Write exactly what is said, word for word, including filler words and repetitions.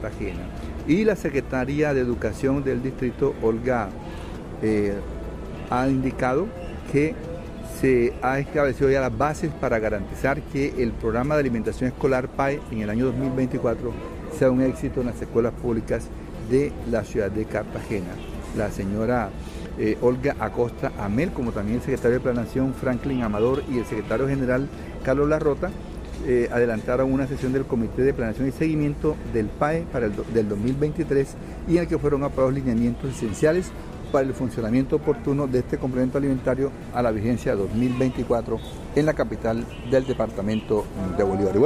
Cartagena. Y la Secretaría de Educación del Distrito, Olga, eh, ha indicado que se ha establecido ya las bases para garantizar que el programa de alimentación escolar P A E en el año dos mil veinticuatro sea un éxito en las escuelas públicas de la ciudad de Cartagena. La señora eh, Olga Acosta Amel, como también el secretario de Planeación Franklin Amador y el secretario general Carlos Larrota, Eh, adelantaron una sesión del Comité de Planeación y Seguimiento del P A E para el do, del dos mil veintitrés y en el que fueron aprobados lineamientos esenciales para el funcionamiento oportuno de este complemento alimentario a la vigencia dos mil veinticuatro en la capital del departamento de Bolívar.